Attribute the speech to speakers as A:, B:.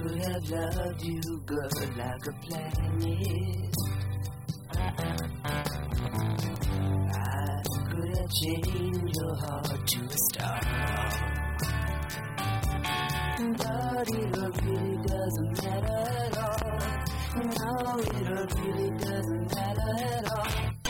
A: could have loved you, girl, like a planet. I could have changed your heart to a star. But it really doesn't matter at all. No, it really doesn't matter at all.